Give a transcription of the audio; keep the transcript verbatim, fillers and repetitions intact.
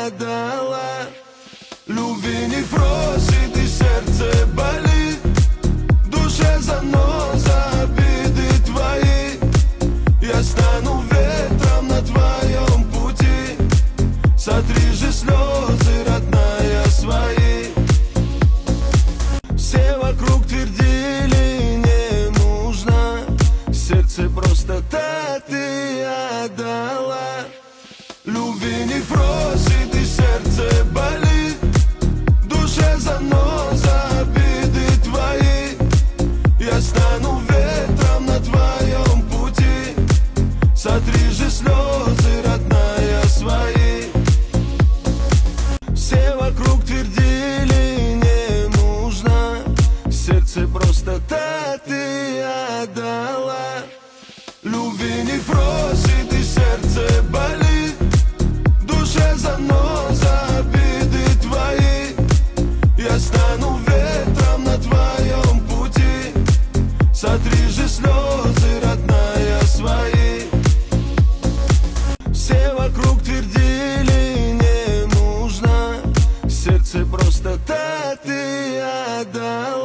отдала. Любви не просит и сердце болит, в душе заноза, обиды твои. Я стану ветром на твоем пути, сотри же слезы, родная, свои. Все вокруг твердили, не нужно, сердце просто так ты отдала. Любви не просит и сердце болит, в душе заноза, обиды твои. Я стану ветром на твоем пути, сотри же слезы, родная, свои. Все вокруг твердили, не нужно, сердце просто так ты отдала. Любви не просит и сердце болит, в душе заноза, обиды твои. Я стану ветром на твоем пути, сотри же слезы, родная, свои. Все вокруг твердили, не нужно, сердце просто так ты отдала.